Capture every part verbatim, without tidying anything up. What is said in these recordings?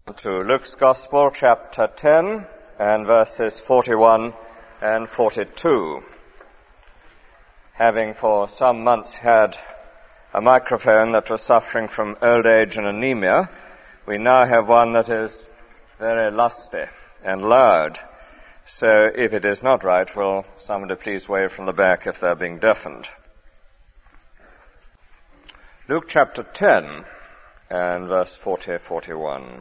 To Luke's Gospel, chapter ten, and verses forty-one and forty-two. Having for some months had a microphone that was suffering from old age and anemia, we now have one that is very lusty and loud. So if it is not right, will somebody please wave from the back if they're being deafened. Luke chapter ten, and verse forty, forty-one.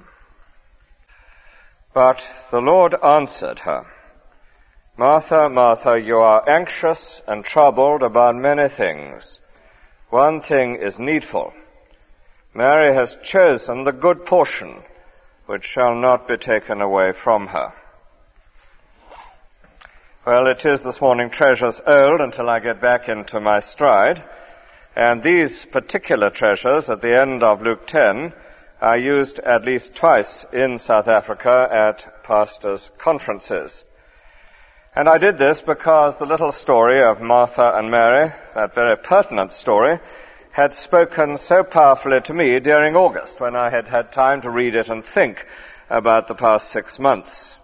But the Lord answered her, Martha, Martha, you are anxious and troubled about many things. One thing is needful. Mary has chosen the good portion, which shall not be taken away from her. Well, it is this morning treasures old until I get back into my stride. And these particular treasures at the end of Luke ten are used at least twice in South Africa at pastors' conferences. And I did this because the little story of Martha and Mary, that very pertinent story, had spoken so powerfully to me during August when I had had time to read it and think about the past six months.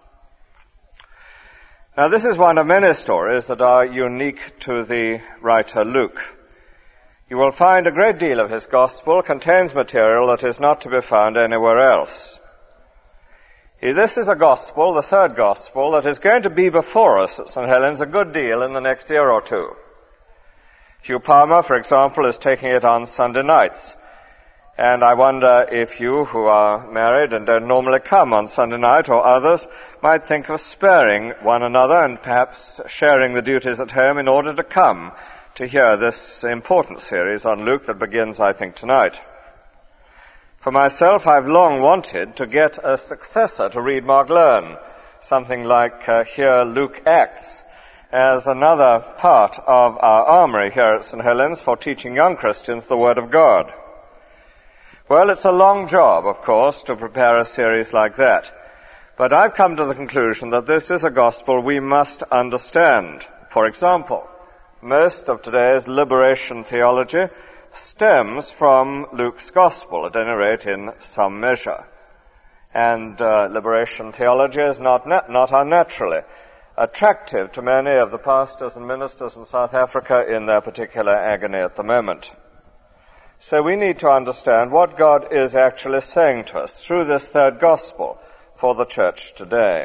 Now, this is one of many stories that are unique to the writer Luke. You will find a great deal of his gospel contains material that is not to be found anywhere else. This is a gospel, the third gospel, that is going to be before us at Saint Helens a good deal in the next year or two. Hugh Palmer, for example, is taking it on Sunday nights. And I wonder if you, who are married and don't normally come on Sunday night, or others, might think of sparing one another and perhaps sharing the duties at home in order to come to hear this important series on Luke that begins, I think, tonight. For myself, I've long wanted to get a successor to Read, Mark, Learn, something like uh, Here Luke Acts, as another part of our armory here at Saint Helens for teaching young Christians the Word of God. Well, it's a long job, of course, to prepare a series like that. But I've come to the conclusion that this is a gospel we must understand. For example, most of today's liberation theology stems from Luke's gospel, at any rate in some measure. And uh, liberation theology is not, nat- not unnaturally attractive to many of the pastors and ministers in South Africa in their particular agony at the moment. So we need to understand what God is actually saying to us through this third gospel for the church today.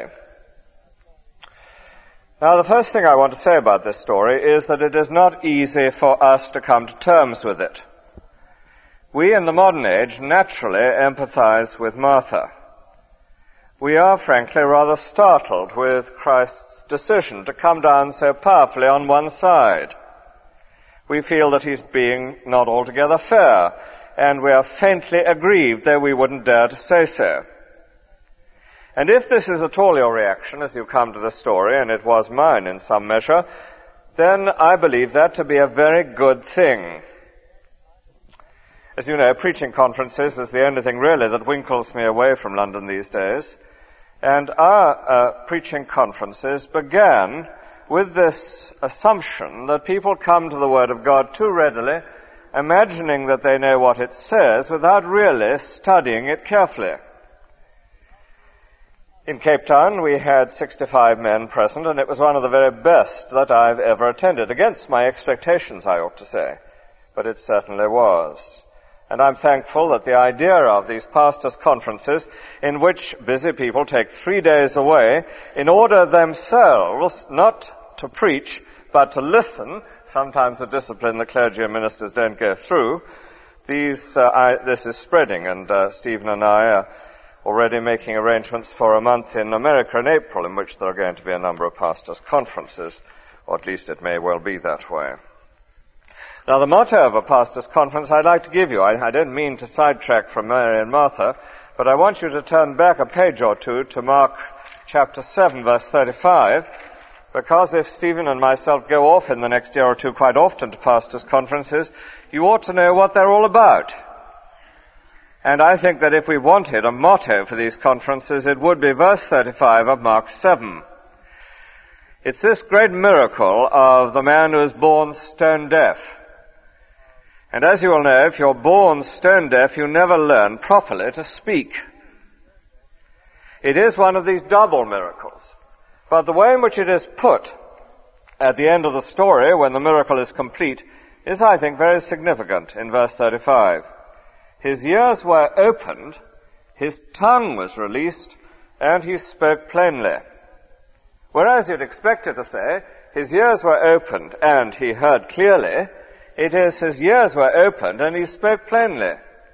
Now, the first thing I want to say about this story is that it is not easy for us to come to terms with it. We in the modern age naturally empathize with Martha. We are, frankly, rather startled with Christ's decision to come down so powerfully on one side. We feel that he's being not altogether fair, and we are faintly aggrieved, though we wouldn't dare to say so. And if this is at all your reaction as you come to the story, and it was mine in some measure, then I believe that to be a very good thing. As you know, preaching conferences is the only thing really that winkles me away from London these days. And our uh, preaching conferences began with this assumption that people come to the Word of God too readily, imagining that they know what it says without really studying it carefully. In Cape Town, we had sixty-five men present, and it was one of the very best that I've ever attended, against my expectations, I ought to say. But it certainly was. And I'm thankful that the idea of these pastors' conferences, in which busy people take three days away in order themselves not to preach, but to listen, sometimes a discipline the clergy and ministers don't go through, these, uh, I, this is spreading, and uh, Stephen and I are already making arrangements for a month in America in April, in which there are going to be a number of pastors' conferences, or at least it may well be that way. Now, the motto of a pastors' conference I'd like to give you, I, I don't mean to sidetrack from Mary and Martha, but I want you to turn back a page or two to Mark chapter seven, verse thirty-five, because if Stephen and myself go off in the next year or two quite often to pastors' conferences, you ought to know what they're all about. And I think that if we wanted a motto for these conferences, it would be verse thirty-five of Mark seven. It's this great miracle of the man who is born stone deaf. And as you will know, if you're born stone deaf, you never learn properly to speak. It is one of these double miracles. But the way in which it is put at the end of the story, when the miracle is complete, is, I think, very significant in verse thirty-five. His ears were opened, his tongue was released, and he spoke plainly. Whereas you'd expect it to say, his ears were opened and he heard clearly, it is his ears were opened and he spoke plainly.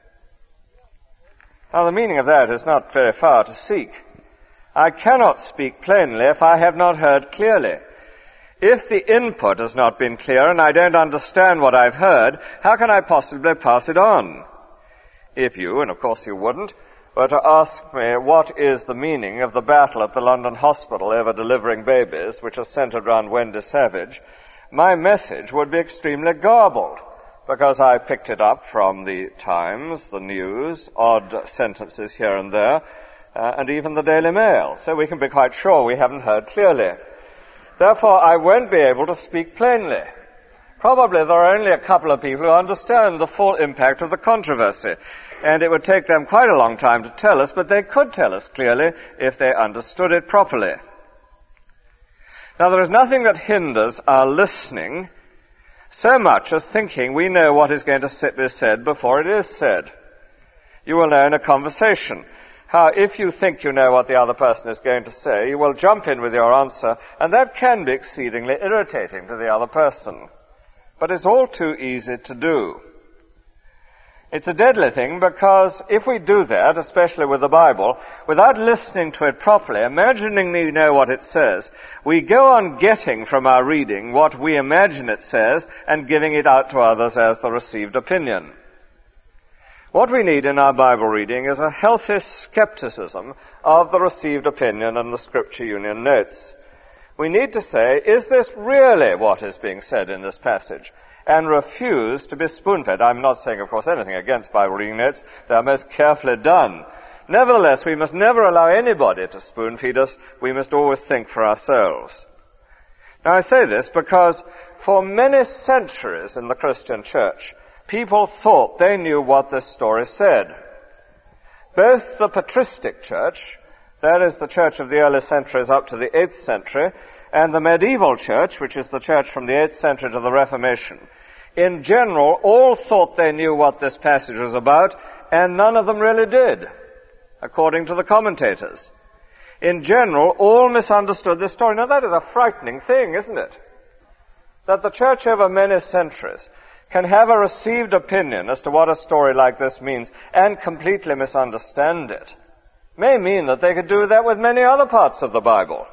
Now the meaning of that is not very far to seek. I cannot speak plainly if I have not heard clearly. If the input has not been clear and I don't understand what I've heard, how can I possibly pass it on? If you, and of course you wouldn't, were to ask me what is the meaning of the battle at the London hospital over delivering babies, which is centered around Wendy Savage, my message would be extremely garbled, because I picked it up from the Times, the News, odd sentences here and there, uh, and even the Daily Mail, so we can be quite sure we haven't heard clearly. Therefore, I won't be able to speak plainly. Probably there are only a couple of people who understand the full impact of the controversy, and it would take them quite a long time to tell us, but they could tell us clearly if they understood it properly. Now, there is nothing that hinders our listening so much as thinking we know what is going to be said before it is said. You will know in a conversation how if you think you know what the other person is going to say, you will jump in with your answer, and that can be exceedingly irritating to the other person. But it's all too easy to do. It's a deadly thing because if we do that, especially with the Bible, without listening to it properly, imagining we know what it says, we go on getting from our reading what we imagine it says and giving it out to others as the received opinion. What we need in our Bible reading is a healthy skepticism of the received opinion and the Scripture Union notes. We need to say, is this really what is being said in this passage? And refuse to be spoon-fed. I'm not saying, of course, anything against Bible reading notes. They are most carefully done. Nevertheless, we must never allow anybody to spoon-feed us. We must always think for ourselves. Now, I say this because for many centuries in the Christian church, people thought they knew what this story said. Both the patristic church, that is the church of the early centuries up to the eighth century, and the medieval church, which is the church from the eighth century to the Reformation, in general, all thought they knew what this passage was about, and none of them really did, according to the commentators. In general, all misunderstood this story. Now, that is a frightening thing, isn't it? That the church over many centuries can have a received opinion as to what a story like this means and completely misunderstand it. May mean that they could do that with many other parts of the Bible.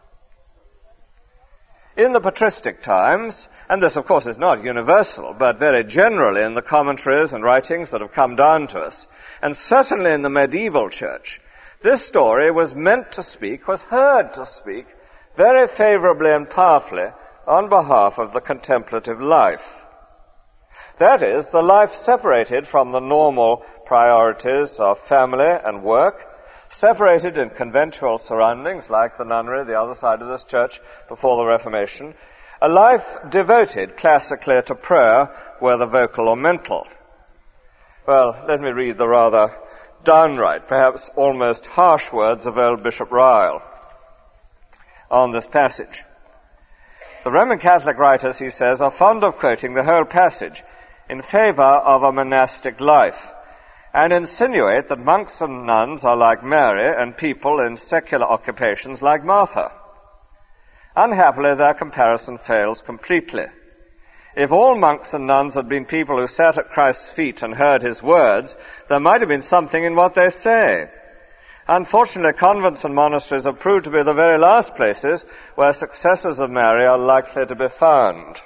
In the patristic times, and this of course is not universal, but very generally in the commentaries and writings that have come down to us, and certainly in the medieval church, this story was meant to speak, was heard to speak, very favorably and powerfully on behalf of the contemplative life. That is, the life separated from the normal priorities of family and work, separated in conventual surroundings like the nunnery, the other side of this church before the Reformation, a life devoted classically to prayer, whether vocal or mental. Well, let me read the rather downright, perhaps almost harsh words of old Bishop Ryle on this passage. The Roman Catholic writers, he says, are fond of quoting the whole passage in favor of a monastic life, and insinuate that monks and nuns are like Mary and people in secular occupations like Martha. Unhappily, their comparison fails completely. If all monks and nuns had been people who sat at Christ's feet and heard his words, there might have been something in what they say. Unfortunately, convents and monasteries have proved to be the very last places where successors of Mary are likely to be found.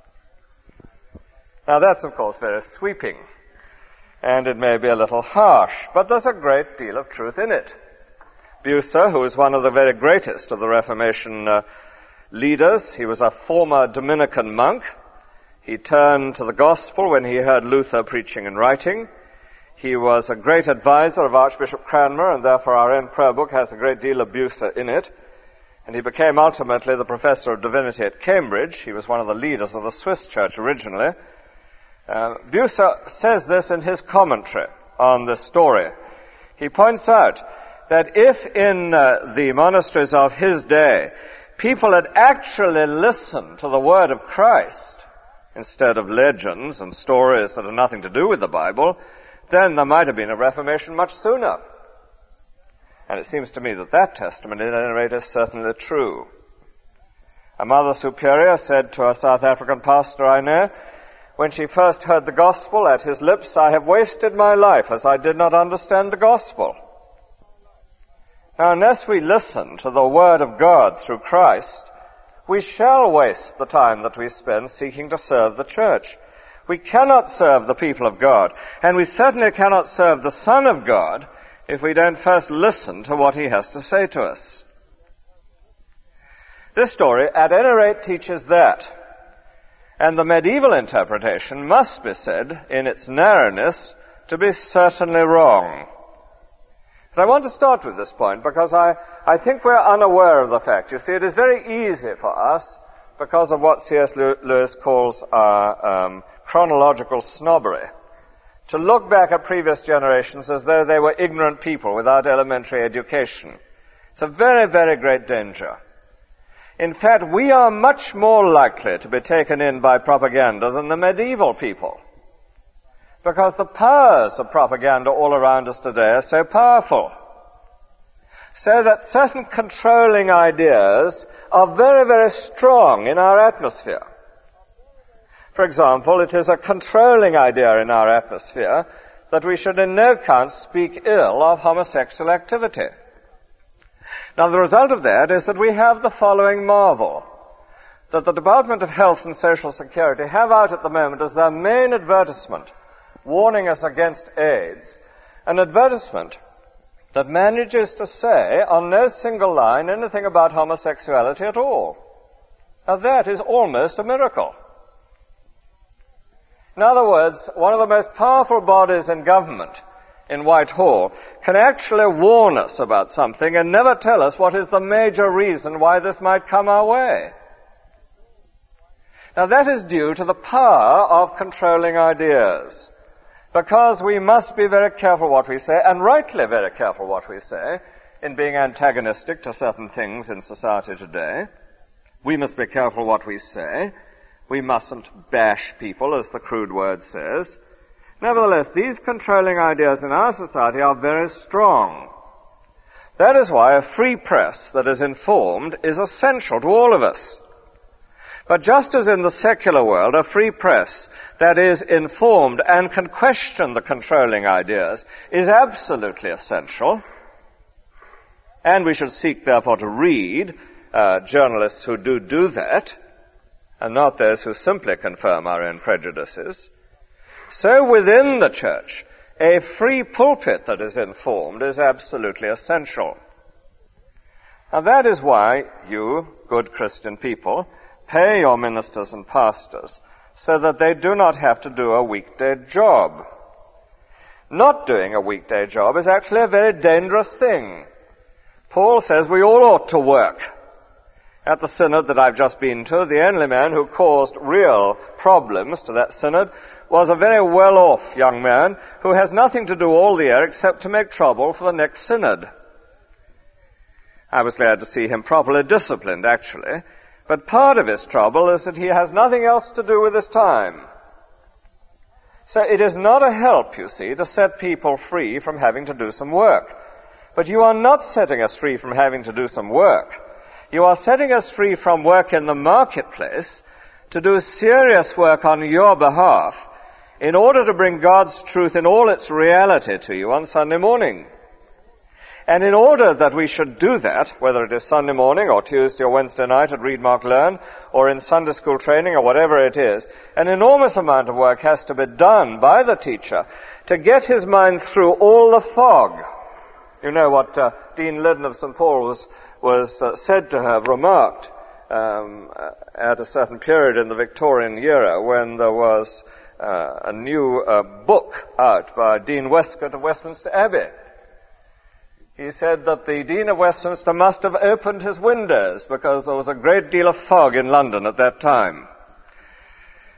Now, that's, of course, very sweeping, and it may be a little harsh, but there's a great deal of truth in it. Bucer, who was one of the very greatest of the Reformation uh, leaders, he was a former Dominican monk. He turned to the gospel when he heard Luther preaching and writing. He was a great advisor of Archbishop Cranmer, and therefore our own prayer book has a great deal of Bucer in it. And he became ultimately the professor of divinity at Cambridge. He was one of the leaders of the Swiss church originally. Uh, Bucer says this in his commentary on this story. He points out that if in uh, the monasteries of his day people had actually listened to the word of Christ instead of legends and stories that have nothing to do with the Bible, then there might have been a Reformation much sooner. And it seems to me that that testimony, at any rate, is certainly true. A Mother Superior said to a South African pastor I know, when she first heard the gospel at his lips, "I have wasted my life as I did not understand the gospel." Now, unless we listen to the word of God through Christ, we shall waste the time that we spend seeking to serve the church. We cannot serve the people of God, and we certainly cannot serve the Son of God if we don't first listen to what he has to say to us. This story, at any rate, teaches that. And the medieval interpretation must be said, in its narrowness, to be certainly wrong. And I want to start with this point because I, I think we're unaware of the fact. You see, it is very easy for us, because of what C S Lewis calls our um, chronological snobbery, to look back at previous generations as though they were ignorant people without elementary education. It's a very, very great danger. In fact, we are much more likely to be taken in by propaganda than the medieval people, because the powers of propaganda all around us today are so powerful, so that certain controlling ideas are very, very strong in our atmosphere. For example, it is a controlling idea in our atmosphere that we should in no account speak ill of homosexual activity. Now, the result of that is that we have the following marvel, that the Department of Health and Social Security have out at the moment as their main advertisement warning us against AIDS, an advertisement that manages to say on no single line anything about homosexuality at all. Now, that is almost a miracle. In other words, one of the most powerful bodies in government, in Whitehall, can actually warn us about something and never tell us what is the major reason why this might come our way. Now, that is due to the power of controlling ideas, because we must be very careful what we say, and rightly very careful what we say, in being antagonistic to certain things in society today. We must be careful what we say. We mustn't bash people, as the crude word says. Nevertheless, these controlling ideas in our society are very strong. That is why a free press that is informed is essential to all of us. But just as in the secular world, a free press that is informed and can question the controlling ideas is absolutely essential, and we should seek, therefore, to read uh, journalists who do do that, and not those who simply confirm our own prejudices. So within the church, a free pulpit that is informed is absolutely essential. And that is why you, good Christian people, pay your ministers and pastors so that they do not have to do a weekday job. Not doing a weekday job is actually a very dangerous thing. Paul says we all ought to work. At the synod that I've just been to, the only man who caused real problems to that synod was a very well-off young man who has nothing to do all the year except to make trouble for the next synod. I was glad to see him properly disciplined, actually, but part of his trouble is that he has nothing else to do with his time. So it is not a help, you see, to set people free from having to do some work. But you are not setting us free from having to do some work. You are setting us free from work in the marketplace to do serious work on your behalf in order to bring God's truth in all its reality to you on Sunday morning. And in order that we should do that, whether it is Sunday morning or Tuesday or Wednesday night at Read, Mark, Learn, or in Sunday school training or whatever it is, an enormous amount of work has to be done by the teacher to get his mind through all the fog. You know what uh, Dean Liddon of Saint Paul's was uh, said to have remarked um, at a certain period in the Victorian era when there was uh, a new uh, book out by Dean Westcott of Westminster Abbey. He said that the Dean of Westminster must have opened his windows because there was a great deal of fog in London at that time.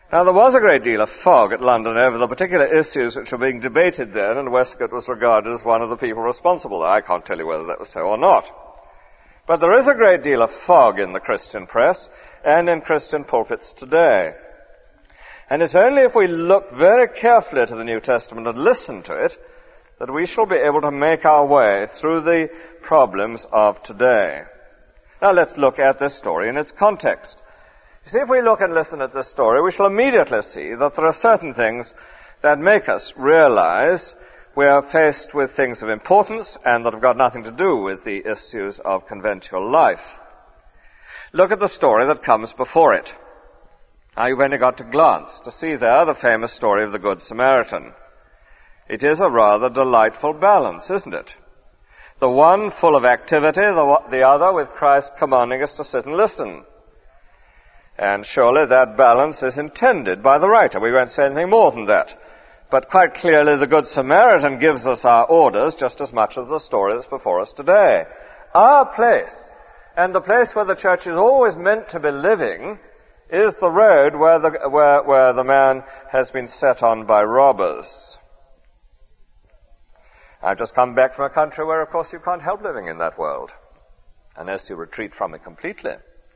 Now, there was a great deal of fog at London over the particular issues which were being debated then, and Westcott was regarded as one of the people responsible. I can't tell you whether that was so or not. But there is a great deal of fog in the Christian press and in Christian pulpits today. And it's only if we look very carefully to the New Testament and listen to it that we shall be able to make our way through the problems of today. Now, let's look at this story in its context. You see, if we look and listen at this story, we shall immediately see that there are certain things that make us realize we are faced with things of importance and that have got nothing to do with the issues of conventual life. Look at the story that comes before it. Now, you've only got to glance to see there the famous story of the Good Samaritan. It is a rather delightful balance, isn't it? The one full of activity, the, the other with Christ commanding us to sit and listen. And surely that balance is intended by the writer. We won't say anything more than that. But quite clearly the Good Samaritan gives us our orders just as much as the story that's before us today. Our place, and the place where the church is always meant to be living, is the road where the, where, where the man has been set on by robbers. I've just come back from a country where, of course, you can't help living in that world unless you retreat from it completely.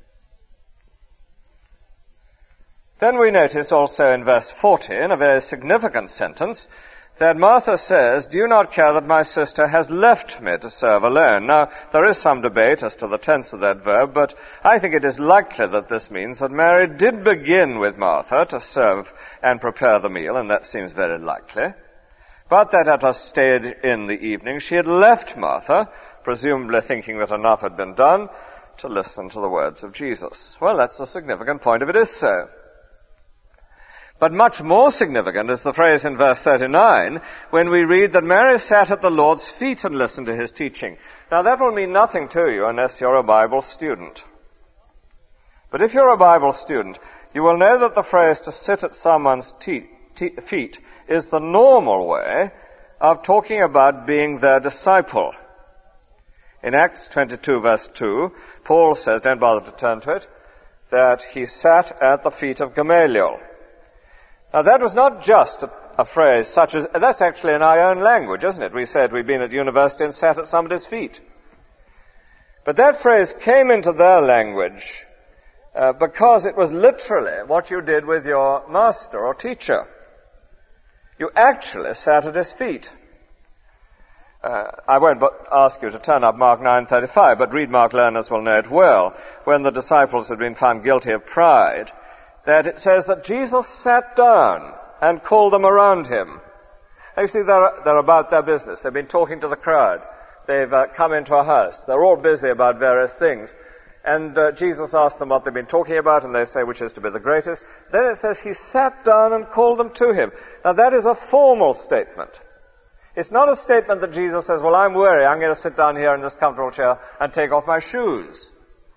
Then we notice also in verse forty, in a very significant sentence, that Martha says, "Do you not care that my sister has left me to serve alone?" Now, there is some debate as to the tense of that verb, but I think it is likely that this means that Mary did begin with Martha to serve and prepare the meal, and that seems very likely. But that at her stayed in the evening, she had left Martha, presumably thinking that enough had been done, to listen to the words of Jesus. Well, that's a significant point if it is so. But much more significant is the phrase in verse thirty-nine, when we read that Mary sat at the Lord's feet and listened to his teaching. Now, that will mean nothing to you unless you're a Bible student. But if you're a Bible student, you will know that the phrase to sit at someone's te- te- feet is the normal way of talking about being their disciple. In Acts twenty-two, verse two, Paul says, don't bother to turn to it, that he sat at the feet of Gamaliel. Now, that was not just a, a phrase such as, that's actually in our own language, isn't it? We said we've been at university and sat at somebody's feet. But that phrase came into their language uh, because it was literally what you did with your master or teacher. You actually sat at his feet. Uh, I won't ask you to turn up Mark nine thirty-five, but read Mark learners will know it well. When the disciples had been found guilty of pride, that it says that Jesus sat down and called them around him. And you see, they're, they're about their business. They've been talking to the crowd. They've uh, come into a house. They're all busy about various things. And uh, Jesus asked them what they've been talking about, and they say which is to be the greatest. Then it says he sat down and called them to him. Now, that is a formal statement. It's not a statement that Jesus says, well, I'm weary. I'm going to sit down here in this comfortable chair and take off my shoes.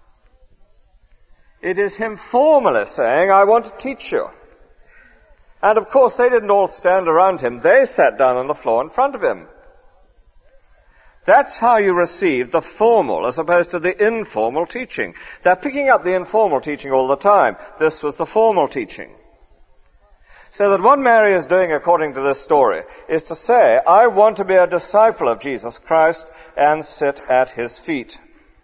It is him formally saying, I want to teach you. And of course, they didn't all stand around him. They sat down on the floor in front of him. That's how you receive the formal as opposed to the informal teaching. They're picking up the informal teaching all the time. This was the formal teaching. So that what Mary is doing, according to this story, is to say, I want to be a disciple of Jesus Christ and sit at his feet.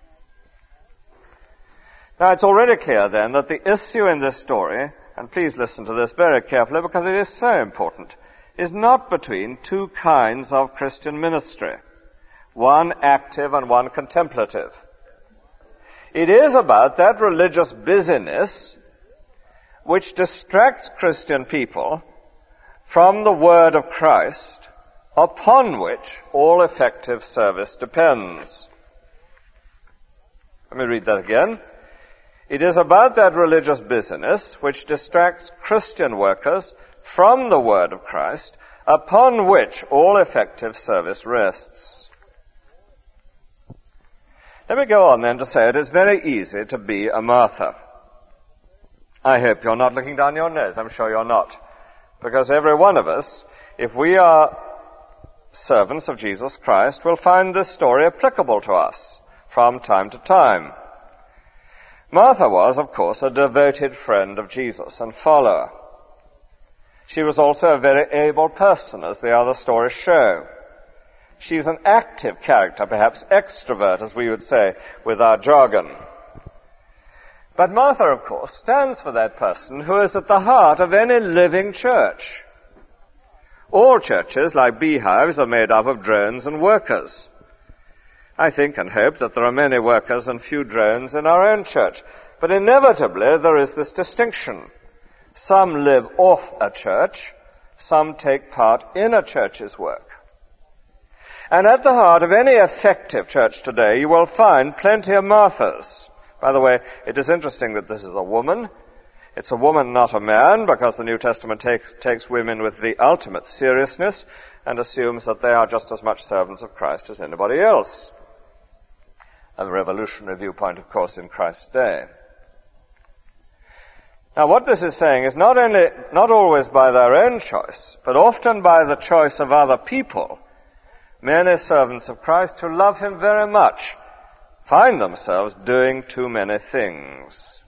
Now, it's already clear then that the issue in this story, and please listen to this very carefully because it is so important, is not between two kinds of Christian ministry, one active and one contemplative. It is about that religious busyness which distracts Christian people from the word of Christ, upon which all effective service depends. Let me read that again. It is about that religious busyness which distracts Christian workers from the word of Christ, upon which all effective service rests. Let me go on then to say it is very easy to be a Martha. I hope you're not looking down your nose. I'm sure you're not. Because every one of us, if we are servants of Jesus Christ, will find this story applicable to us from time to time. Martha was, of course, a devoted friend of Jesus and follower. She was also a very able person, as the other stories show. She's an active character, perhaps extrovert, as we would say with our jargon. But Martha, of course, stands for that person who is at the heart of any living church. All churches, like beehives, are made up of drones and workers. I think and hope that there are many workers and few drones in our own church. But inevitably, there is this distinction. Some live off a church, some take part in a church's work. And at the heart of any effective church today, you will find plenty of Marthas. By the way, it is interesting that this is a woman. It's a woman, not a man, because the New Testament take, takes women with the ultimate seriousness and assumes that they are just as much servants of Christ as anybody else. A revolutionary viewpoint, of course, in Christ's day. Now, what this is saying is not only, not always by their own choice, but often by the choice of other people, many servants of Christ who love him very much find themselves doing too many things.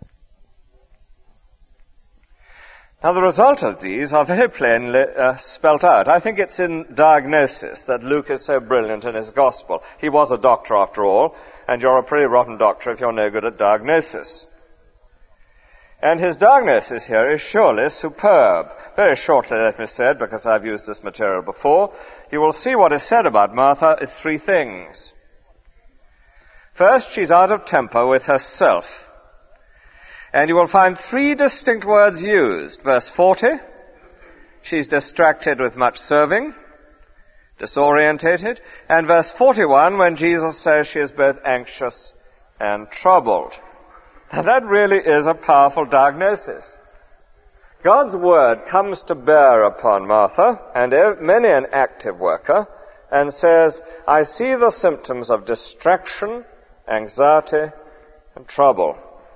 Now, the result of these are very plainly uh, spelt out. I think it's in diagnosis that Luke is so brilliant in his gospel. He was a doctor, after all, and you're a pretty rotten doctor if you're no good at diagnosis. And his diagnosis here is surely superb. Very shortly, let me say it, because I've used this material before. You will see what is said about Martha is three things. First, she's out of temper with herself. And you will find three distinct words used. Verse forty, she's distracted with much serving, disorientated. And verse forty-one, when Jesus says she is both anxious and troubled. Now that really is a powerful diagnosis. God's word comes to bear upon Martha and many an active worker and says, I see the symptoms of distraction, anxiety, and trouble.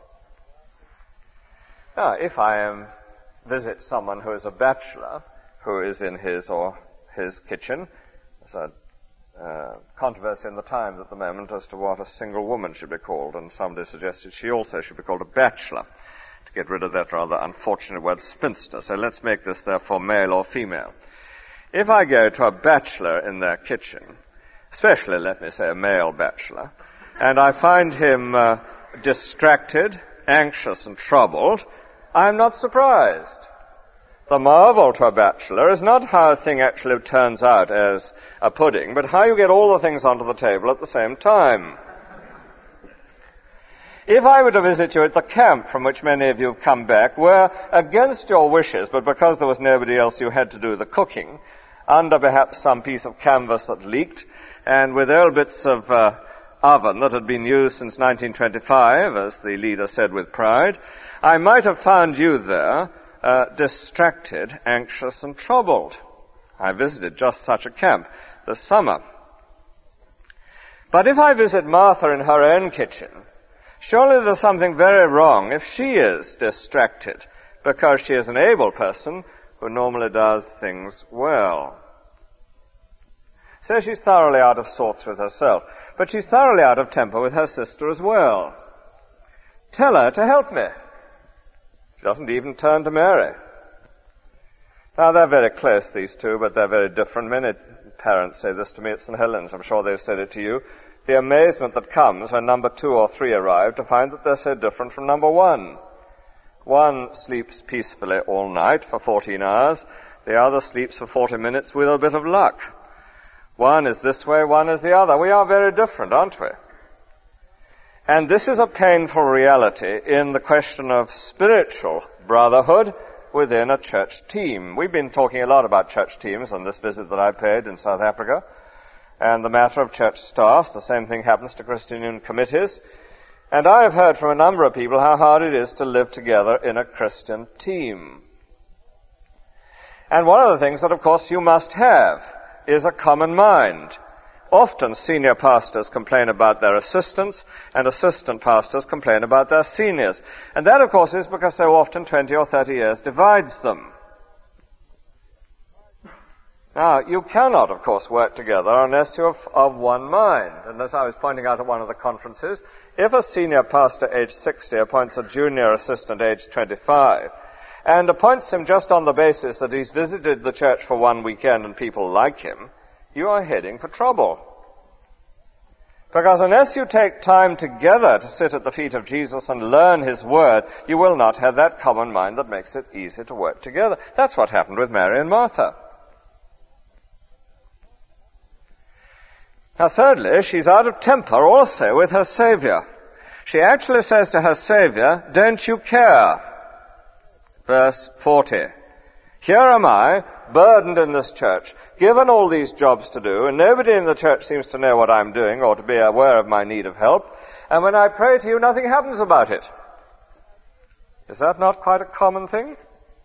Now, if I am, visit someone who is a bachelor, who is in his or his kitchen, there's a uh, controversy in the Times at the moment as to what a single woman should be called, and somebody suggested she also should be called a bachelor, to get rid of that rather unfortunate word spinster. So let's make this therefore male or female. If I go to a bachelor in their kitchen, especially, let me say, a male bachelor, and I find him uh, distracted, anxious, and troubled, I'm not surprised. The marvel to a bachelor is not how a thing actually turns out as a pudding, but how you get all the things onto the table at the same time. If I were to visit you at the camp from which many of you have come back, where, against your wishes, but because there was nobody else you had to do the cooking, under perhaps some piece of canvas that leaked, and with old bits of uh, oven that had been used since nineteen twenty-five, as the leader said with pride, I might have found you there, uh, distracted, anxious, and troubled. I visited just such a camp this summer. But if I visit Martha in her own kitchen, surely there's something very wrong if she is distracted, because she is an able person who normally does things well. So she's thoroughly out of sorts with herself, but she's thoroughly out of temper with her sister as well. Tell her to help me. She doesn't even turn to Mary. Now, they're very close, these two, but they're very different. Many parents say this to me at Saint Helens. I'm sure they've said it to you. The amazement that comes when number two or three arrive to find that they're so different from number one. One sleeps peacefully all night for fourteen hours. The other sleeps for forty minutes with a bit of luck. One is this way, one is the other. We are very different, aren't we? And this is a painful reality in the question of spiritual brotherhood within a church team. We've been talking a lot about church teams on this visit that I paid in South Africa. And the matter of church staffs, the same thing happens to Christian Union committees. And I have heard from a number of people how hard it is to live together in a Christian team. And one of the things that, of course, you must have is a common mind. Often senior pastors complain about their assistants, and assistant pastors complain about their seniors. And that, of course, is because so often twenty or thirty years divides them. Now, you cannot, of course, work together unless you're of one mind. And as I was pointing out at one of the conferences, if a senior pastor aged sixty appoints a junior assistant aged twenty-five, and appoints him just on the basis that he's visited the church for one weekend and people like him, you are heading for trouble. Because unless you take time together to sit at the feet of Jesus and learn his word, you will not have that common mind that makes it easy to work together. That's what happened with Mary and Martha. Now thirdly, she's out of temper also with her Savior. She actually says to her Savior, "Don't you care?" Verse forty. "Here am I, burdened in this church, given all these jobs to do, and nobody in the church seems to know what I'm doing or to be aware of my need of help, and when I pray to you, nothing happens about it." Is that not quite a common thing?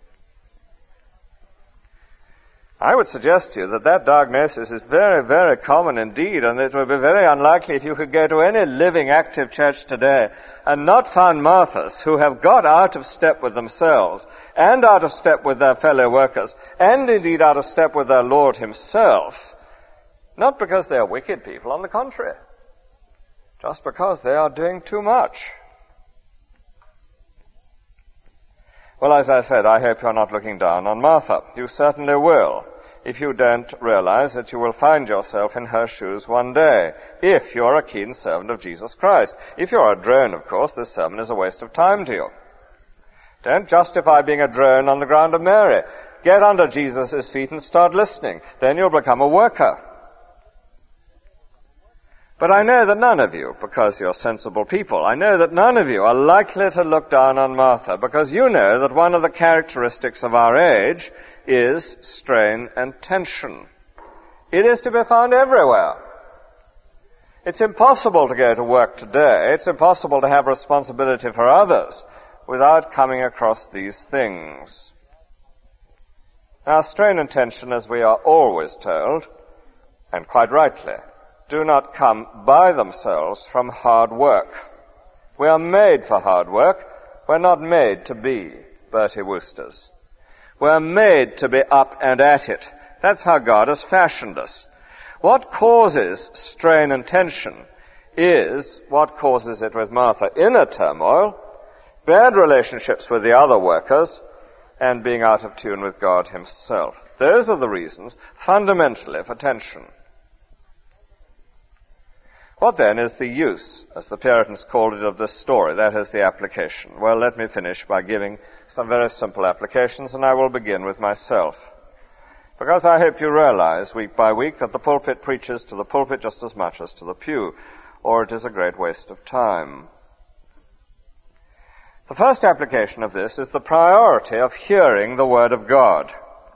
I would suggest to you that that diagnosis is very, very common indeed, and it would be very unlikely if you could go to any living, active church today and not find Marthas who have got out of step with themselves and out of step with their fellow workers and indeed out of step with their Lord himself, not because they are wicked people, on the contrary, just because they are doing too much. Well, as I said, I hope you're not looking down on Martha. You certainly will, if you don't realize that you will find yourself in her shoes one day, if you're a keen servant of Jesus Christ. If you're a drone, of course, this sermon is a waste of time to you. Don't justify being a drone on the ground of Mary. Get under Jesus' feet and start listening. Then you'll become a worker. But I know that none of you, because you're sensible people, I know that none of you are likely to look down on Martha, because you know that one of the characteristics of our age is strain and tension. It is to be found everywhere. It's impossible to go to work today, it's impossible to have responsibility for others without coming across these things. Now, strain and tension, as we are always told, and quite rightly, do not come by themselves from hard work. We are made for hard work. We're not made to be Bertie Woosters. We're made to be up and at it. That's how God has fashioned us. What causes strain and tension is what causes it with Martha: inner turmoil, bad relationships with the other workers, and being out of tune with God himself. Those are the reasons, fundamentally, for tension. What then is the use, as the Puritans called it, of this story? That is the application. Well, let me finish by giving some very simple applications, and I will begin with myself. Because I hope you realize week by week that the pulpit preaches to the pulpit just as much as to the pew, or it is a great waste of time. The first application of this is the priority of hearing the Word of God.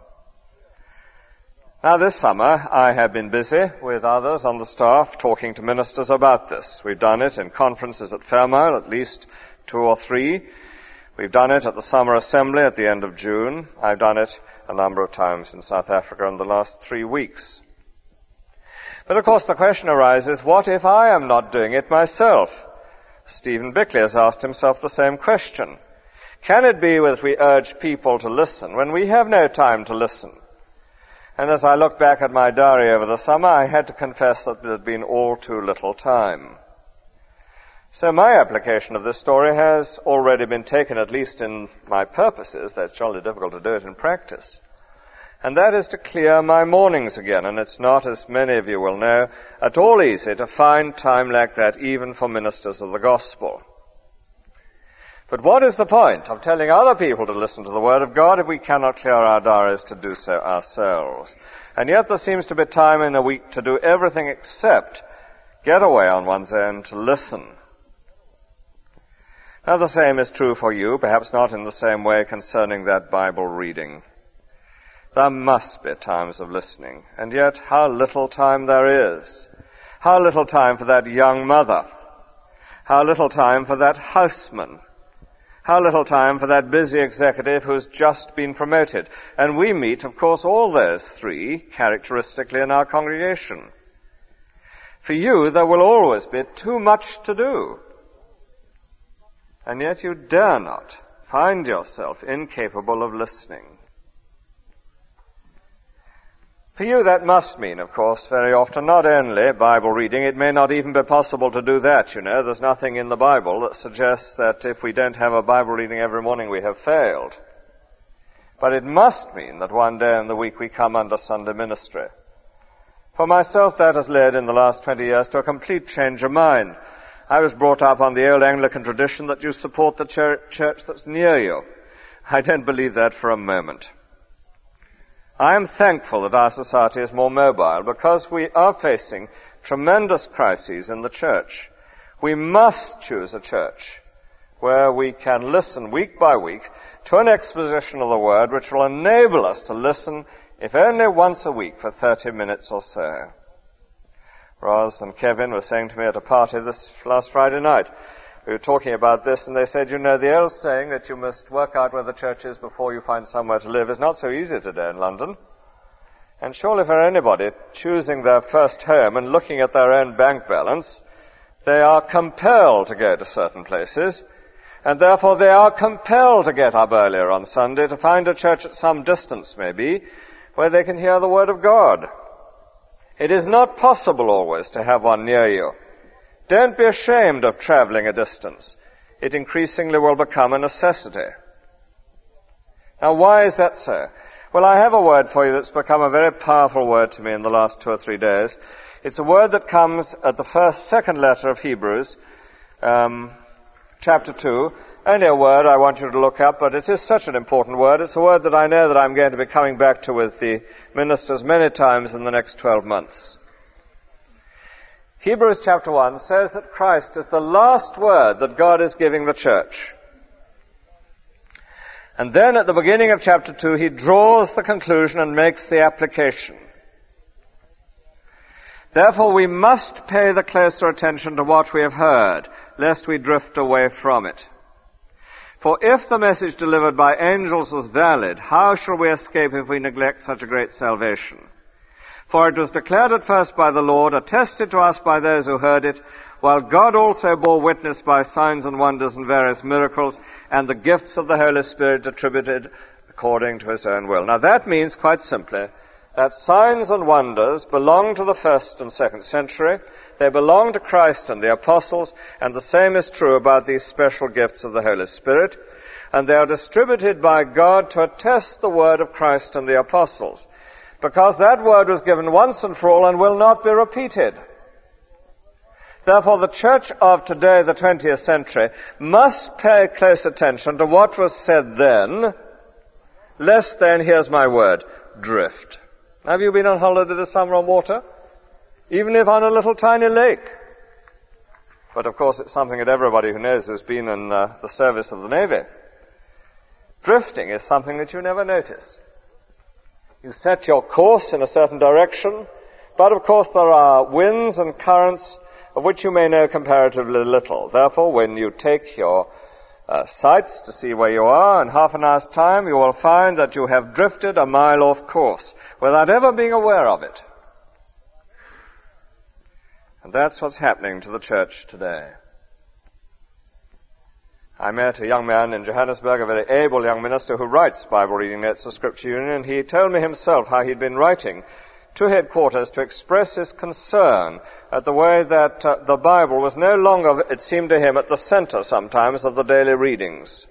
Now, this summer, I have been busy with others on the staff talking to ministers about this. We've done it in conferences at Fairmile, at least two or three. We've done it at the Summer Assembly at the end of June. I've done it a number of times in South Africa in the last three weeks. But of course the question arises, what if I am not doing it myself? Stephen Bickley has asked himself the same question. Can it be that we urge people to listen when we have no time to listen? And as I look back at my diary over the summer, I had to confess that there had been all too little time. So my application of this story has already been taken, at least in my purposes. That's jolly difficult to do it in practice. And that is to clear my mornings again. And it's not, as many of you will know, at all easy to find time like that even for ministers of the gospel. But what is the point of telling other people to listen to the Word of God if we cannot clear our diaries to do so ourselves? And yet there seems to be time in a week to do everything except get away on one's own to listen. Now the same is true for you, perhaps not in the same way concerning that Bible reading. There must be times of listening, and yet how little time there is. How little time for that young mother. How little time for that houseman. How little time for that busy executive who's just been promoted. And we meet, of course, all those three characteristically in our congregation. For you, there will always be too much to do. And yet you dare not find yourself incapable of listening. For you, that must mean, of course, very often not only Bible reading. It may not even be possible to do that, you know. There's nothing in the Bible that suggests that if we don't have a Bible reading every morning, we have failed. But it must mean that one day in the week we come under Sunday ministry. For myself, that has led in the last twenty years to a complete change of mind. I was brought up on the old Anglican tradition that you support the church that's near you. I don't believe that for a moment. I am thankful that our society is more mobile because we are facing tremendous crises in the church. We must choose a church where we can listen week by week to an exposition of the Word which will enable us to listen, if only once a week, for thirty minutes or so. Roz and Kevin were saying to me at a party this last Friday night, we were talking about this, and they said, you know, the old saying that you must work out where the church is before you find somewhere to live is not so easy today in London. And surely for anybody choosing their first home and looking at their own bank balance, they are compelled to go to certain places, and therefore they are compelled to get up earlier on Sunday to find a church at some distance, maybe, where they can hear the Word of God. It is not possible always to have one near you. Don't be ashamed of traveling a distance. It increasingly will become a necessity. Now, why is that so? Well, I have a word for you that's become a very powerful word to me in the last two or three days. It's a word that comes at the first, second letter of Hebrews, um, chapter two. Only a word I want you to look up, but it is such an important word. It's a word that I know that I'm going to be coming back to with the ministers many times in the next twelve months. Hebrews chapter one says that Christ is the last word that God is giving the church. And then at the beginning of chapter two, he draws the conclusion and makes the application. Therefore, we must pay the closer attention to what we have heard, lest we drift away from it. For if the message delivered by angels was valid, how shall we escape if we neglect such a great salvation? For it was declared at first by the Lord, attested to us by those who heard it, while God also bore witness by signs and wonders and various miracles, and the gifts of the Holy Spirit attributed according to his own will. Now that means, quite simply, that signs and wonders belong to the first and second century. They belong to Christ and the apostles, and the same is true about these special gifts of the Holy Spirit, and they are distributed by God to attest the word of Christ and the apostles, because that word was given once and for all and will not be repeated. Therefore, the church of today, the twentieth century, must pay close attention to what was said then, lest then, here's my word, drift. Have you been on holiday this summer on water? Even if on a little tiny lake. But of course it's something that everybody who knows has been in uh, the service of the Navy. Drifting is something that you never notice. You set your course in a certain direction, but of course there are winds and currents of which you may know comparatively little. Therefore, when you take your uh, sights to see where you are in half an hour's time, you will find that you have drifted a mile off course without ever being aware of it. And that's what's happening to the church today. I met a young man in Johannesburg, a very able young minister who writes Bible reading notes of Scripture Union, and he told me himself how he'd been writing to headquarters to express his concern at the way that uh, the Bible was no longer, it seemed to him, at the center sometimes of the daily readings.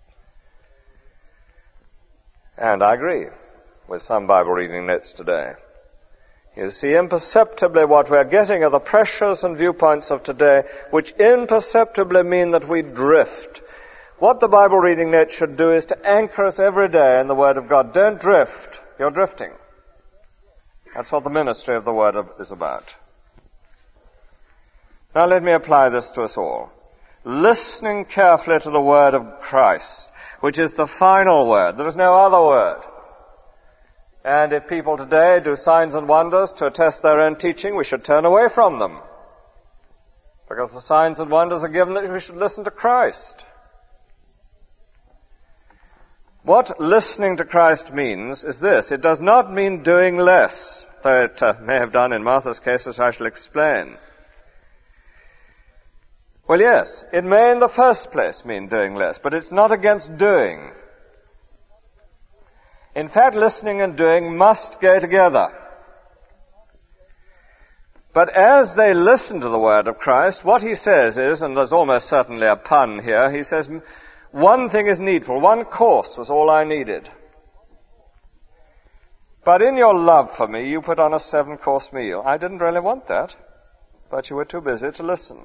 And I agree with some Bible reading notes today. You see, imperceptibly what we're getting are the pressures and viewpoints of today, which imperceptibly mean that we drift. What the Bible reading note should do is to anchor us every day in the Word of God. Don't drift. You're drifting. That's what the ministry of the Word is about. Now let me apply this to us all. Listening carefully to the Word of Christ, which is the final word. There is no other word. And if people today do signs and wonders to attest their own teaching, we should turn away from them. Because the signs and wonders are given that we should listen to Christ. What listening to Christ means is this. It does not mean doing less, though it uh, may have done in Martha's case, as I shall explain. Well, yes, it may in the first place mean doing less, but it's not against doing. In fact, listening and doing must go together. But as they listen to the word of Christ, what he says is, and there's almost certainly a pun here, he says, one thing is needful, one course was all I needed. But in your love for me, you put on a seven-course meal. I didn't really want that, but you were too busy to listen.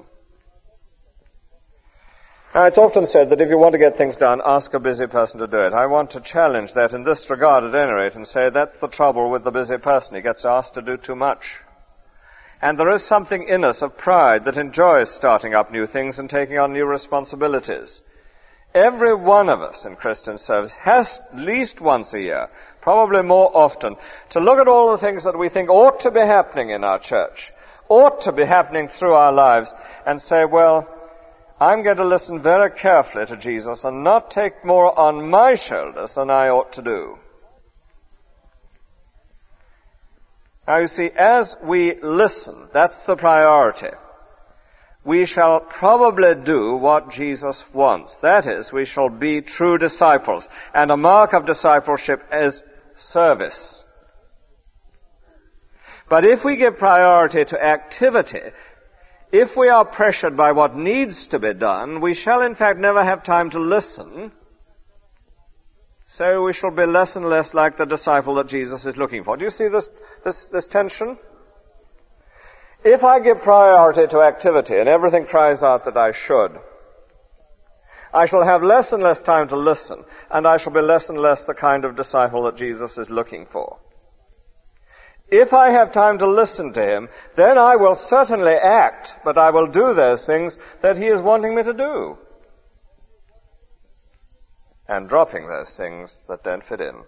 Now, it's often said that if you want to get things done, ask a busy person to do it. I want to challenge that in this regard at any rate and say that's the trouble with the busy person. He gets asked to do too much. And there is something in us of pride that enjoys starting up new things and taking on new responsibilities. Every one of us in Christian service has at least once a year, probably more often, to look at all the things that we think ought to be happening in our church, ought to be happening through our lives, and say, well, I'm going to listen very carefully to Jesus and not take more on my shoulders than I ought to do. Now you see, as we listen, that's the priority. We shall probably do what Jesus wants. That is, we shall be true disciples. And a mark of discipleship is service. But if we give priority to activity, if we are pressured by what needs to be done, we shall in fact never have time to listen. So we shall be less and less like the disciple that Jesus is looking for. Do you see this, this, this tension? If I give priority to activity and everything cries out that I should, I shall have less and less time to listen, and I shall be less and less the kind of disciple that Jesus is looking for. If I have time to listen to him, then I will certainly act, but I will do those things that he is wanting me to do. And dropping those things that don't fit in.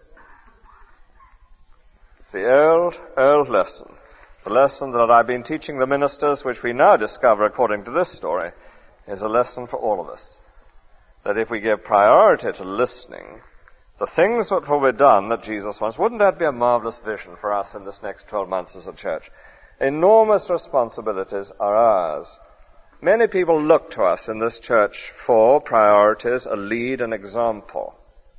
It's the old, old lesson. The lesson that I've been teaching the ministers, which we now discover according to this story, is a lesson for all of us. That if we give priority to listening, the things that will be done that Jesus wants, wouldn't that be a marvelous vision for us in this next twelve months as a church? Enormous responsibilities are ours. Many people look to us in this church for priorities, a lead, an example.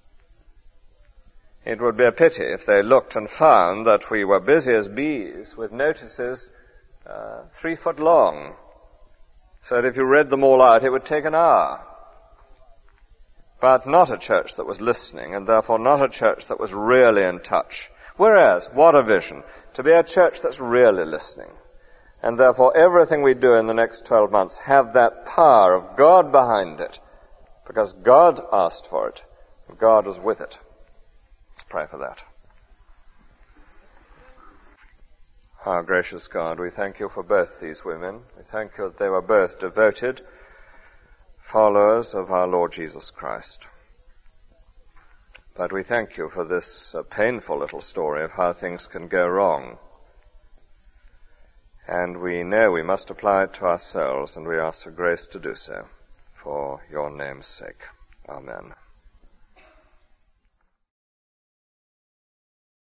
It would be a pity if they looked and found that we were busy as bees with notices uh, three foot long, so that if you read them all out, it would take an hour. But not a church that was listening, and therefore not a church that was really in touch. Whereas, what a vision, to be a church that's really listening. And therefore everything we do in the next twelve months have that power of God behind it, because God asked for it, and God is with it. Let's pray for that. Our gracious God, we thank you for both these women. We thank you that they were both devoted followers of our Lord Jesus Christ. But we thank you for this uh, painful little story of how things can go wrong. And we know we must apply it to ourselves, and we ask for grace to do so, for your name's sake. Amen.